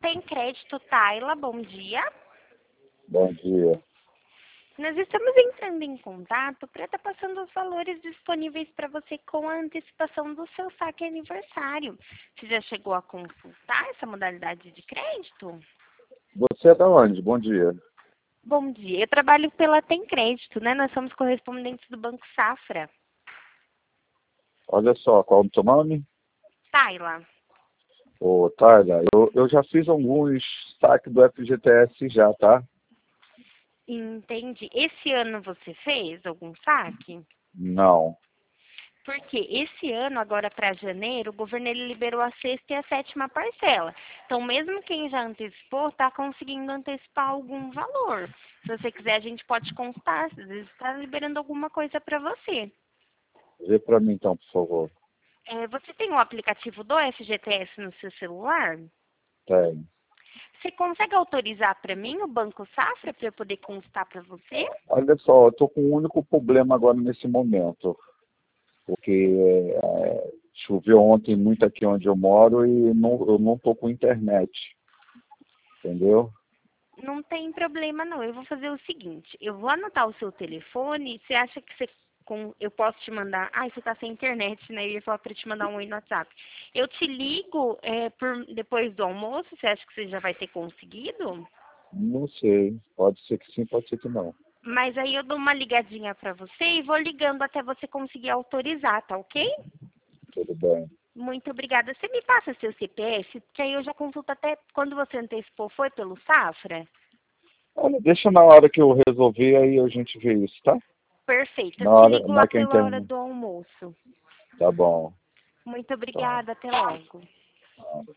Tem Crédito, Tayla, bom dia. Bom dia. Nós estamos entrando em contato para estar passando os valores disponíveis para você com a antecipação do seu saque aniversário. Você já chegou a consultar essa modalidade de crédito? Você é da onde? Bom dia. Bom dia, eu trabalho pela Tem Crédito, né? Nós somos correspondentes do Banco Safra. Olha só, qual é o seu nome? Tayla, Ô, Tyler, eu já fiz alguns saques do FGTS já, tá? entendi. Esse ano você fez algum saque? Não. Porque esse ano, agora para janeiro, o governo ele liberou a sexta e a sétima parcela. Então, mesmo quem já antecipou, está conseguindo antecipar algum valor. Se você quiser, a gente pode consultar. Às vezes está liberando alguma coisa para você. Vê pra mim então, por favor. Você tem o aplicativo do FGTS no seu celular? Tem. Você consegue autorizar para mim o Banco Safra para eu poder consultar para você? Olha só, eu tô com um único problema agora nesse momento. Porque choveu ontem muito aqui onde eu moro e eu não tô com internet. Entendeu? Não tem problema não. Eu vou fazer o seguinte, eu vou anotar o seu telefone. Você acha que eu posso te mandar? Ah, você tá sem internet, né? Eu ia falar para te mandar um oi no WhatsApp. Eu te ligo depois do almoço. Você acha que você já vai ter conseguido? Não sei. Pode ser que sim, pode ser que não. Mas aí eu dou uma ligadinha para você e vou ligando até você conseguir autorizar, tá ok? Tudo bem. Muito obrigada. Você me passa seu CPF, que aí eu já consulto até quando você antecipou, foi pelo Safra? Olha, deixa na hora que eu resolver, aí a gente vê isso, tá? Perfeito. Eu Na te hora, ligo na lá hora que eu pela hora entendo. do almoço. Tá bom. Muito Tá. obrigada. Até logo.